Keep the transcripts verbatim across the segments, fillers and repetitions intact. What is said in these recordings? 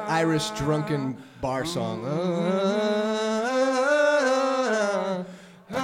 Irish drunken bar song. Uh, uh,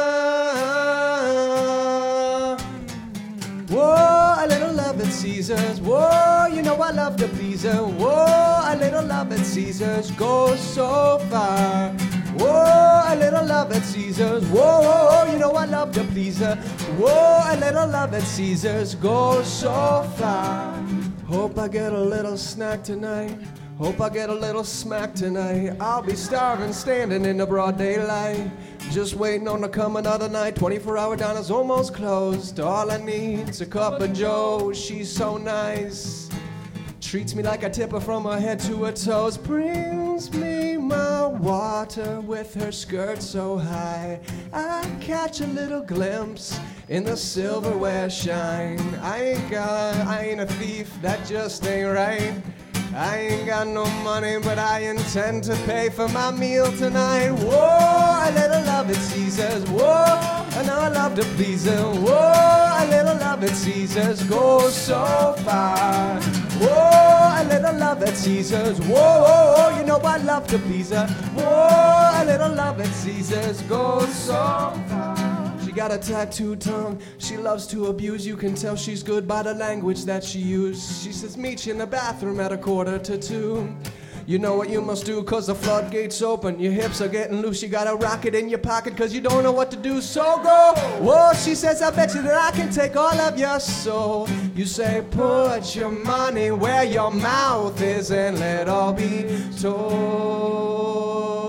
uh, whoa, a little love at Caesars. Whoa, you know I love to please her. Whoa, a little love at Caesars goes so far. Whoa, a little love at Caesars. Whoa, you know I love to please her. Whoa, a little love at Caesars goes so far. Hope I get a little snack tonight. Hope I get a little smack tonight. I'll be starving, standing in the broad daylight, just waiting on to come another night. twenty-four hour dinner's almost closed. All I need's a cup of joe. She's so nice, treats me like I tip her from her head to her toes. Brings me my water with her skirt so high. I catch a little glimpse in the silverware shine. I ain't got, I ain't a thief, that just ain't right. I ain't got no money, but I intend to pay for my meal tonight. Whoa, a little love at Caesars. Whoa, I know I love to please her. Whoa, a little love at Caesars goes so far. Whoa, a little love at Caesars. Whoa, you know I love to please her. Whoa, a little love at Caesars goes so far. She got a tattooed tongue, she loves to abuse. You can tell she's good by the language that she used. She says meet you in the bathroom at a quarter to two. You know what you must do, cause the floodgates open. Your hips are getting loose, you got a rocket in your pocket, cause you don't know what to do, so go. Whoa, she says, I bet you that I can take all of your soul. You say, put your money where your mouth is and let all be told.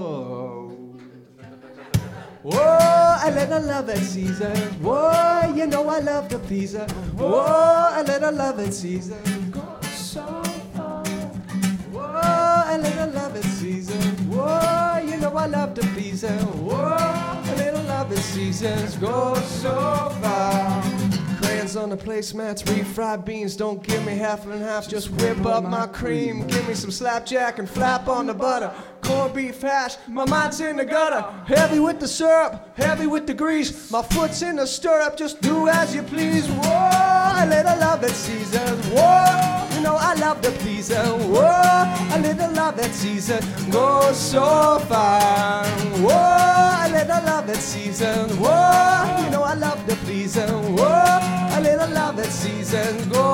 Whoa, a little love at Caesar. Whoa, you know I love to please her. Whoa, a little love at Caesar. Go so far. Whoa, a little love at Caesar. Whoa, you know I love to please her. Whoa, a little love at Caesar's go so far. Crayons on the placemats, refried beans. Don't give me half and half, just whip up my cream. Give me some slapjack and flap on the butter. Corned beef hash, my mind's in the gutter. Heavy with the syrup, heavy with the grease. My foot's in the stirrup, just do as you please. Whoa, a little love at Caesar's. Whoa, you know I love to please her. Whoa, a little love at Caesar goes so far. Whoa, a little love at Caesar. Whoa, you know I love to please her. Whoa, a little love at Caesar goes